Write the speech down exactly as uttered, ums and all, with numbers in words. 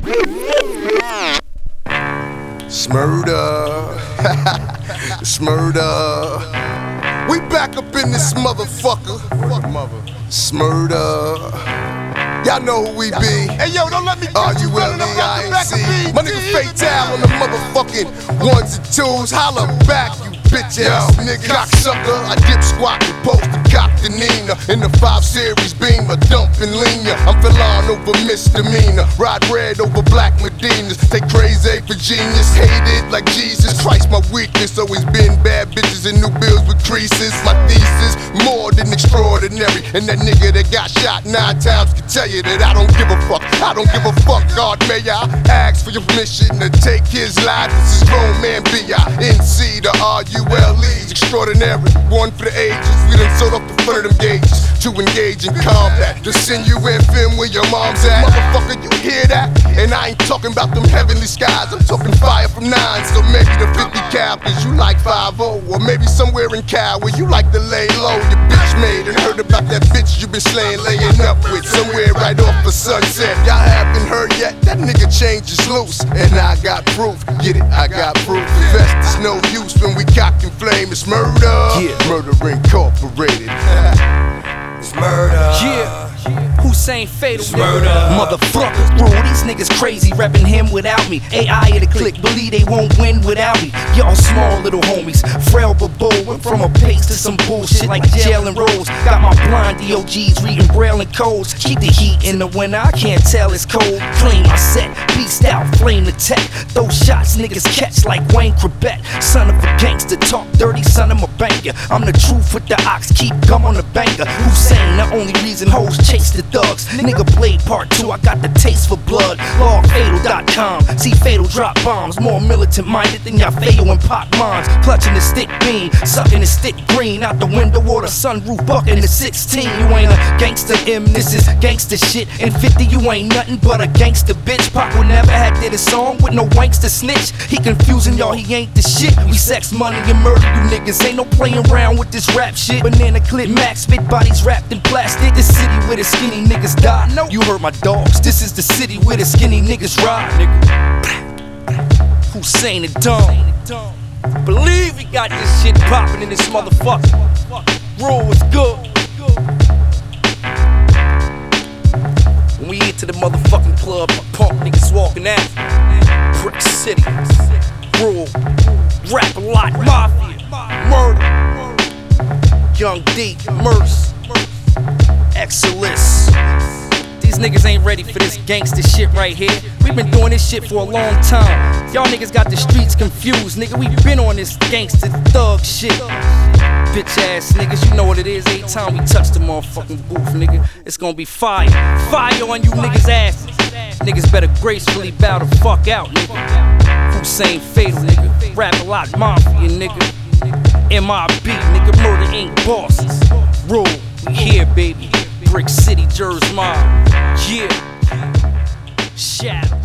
Smurda, Smurda, we back up in this motherfucker. Smurda, y'all know who we be. Hey yo, don't let me R get you U L running E up out I the N back C. of My nigga Fatal on the motherfucking ones and twos. Holla back, you bitch ass nigga. Cocksucker, I dip squat and post the cock to Nina. In the five series beam, a dumping leaner. I'm Philon over misdemeanor. Ride red over black Medinas. Take crazy for genius. Hated like Jesus Christ, my weakness. Always been bad bitches and new bills with creases. My thesis, more than extraordinary. And that nigga that got shot nine times can tell you that I don't give a fuck. I don't give a fuck, God, may I ask for your permission to take his life. This is grown man B I N C, the R U L E's extraordinary. One for the ages, we done sold off the front of them gauges to engage in combat. To send you in film where your mom's at. Motherfucker, you hear that? And I ain't talking about them heavenly skies, I'm talking fire from nine. So maybe the fifty cal, cause you like five oh. Or maybe somewhere in Cal where you like to lay low. Your bitch made and heard about that bitch you been slaying, laying up with. Somewhere right off of Sunset. Y'all haven't heard yet, that nigga change is loose. And I got proof, get it, I got proof. Vest is no use when we cock and flame. It's murder, yeah. Murder Incorporated. It's murder. Yeah. Hussein Fatal, murder. Motherfucker, bro, these niggas crazy reppin' him without me. A I at a click, believe they won't win without me. Y'all small little homies, frail but bold. Went from a pace to some bullshit like Jalen Rose. Got my blind D O Gs reading braille and codes. Keep the heat in the winter, I can't tell it's cold. Claim my set, beast out, flame the tech. Those shots niggas catch like Wayne Corbett. Son of a gangster, talk dirty, son of a banker. I'm the truth with the ox, keep gum on the banker. Hussein, the only reason hoes chase the thugs. Nigga Blade part two, I got the taste for blood. log fatal dot com, see Fatal drop bombs. More militant minded than y'all fail and pop mines. Clutching the stick beam, sucking the stick green. Out the window or the sunroof, bucking the sixteen. You ain't a gangster M, this is gangster shit. In fifty you ain't nothing but a gangster bitch. Pop will never had did a song with no wanks to snitch. He confusing y'all, he ain't the shit. We sex, money, and murder you niggas. Ain't no playing around with this rap shit. Banana clip max, spit bodies wrapped in plastic. This city where the skinny niggas die. No, you heard my dogs. This is the city where the skinny niggas ride, nigga. Hussein the Dumb. Believe we got this shit poppin' in this motherfucker. Rule is good. When we hit to the motherfucking club, punk niggas walking out. Brick City. Rule. Rap a lot. Mafia. Murder. Young D. Merce. Excellence. These niggas ain't ready for this gangster shit right here. We been doing this shit for a long time. Y'all niggas got the streets confused, nigga. We been on this gangster thug shit. Bitch ass niggas, you know what it is. Every time we touch the motherfucking booth, nigga, it's gonna be fire. Fire on you niggas' asses. Niggas better gracefully bow the fuck out, nigga. Hussein Fatal, nigga. Rap a lot, mafia, nigga. M I B, nigga. Murder Incorporated bosses. Rule, we here, baby. Brick City, Jersey Mob. Yeah. Shadow.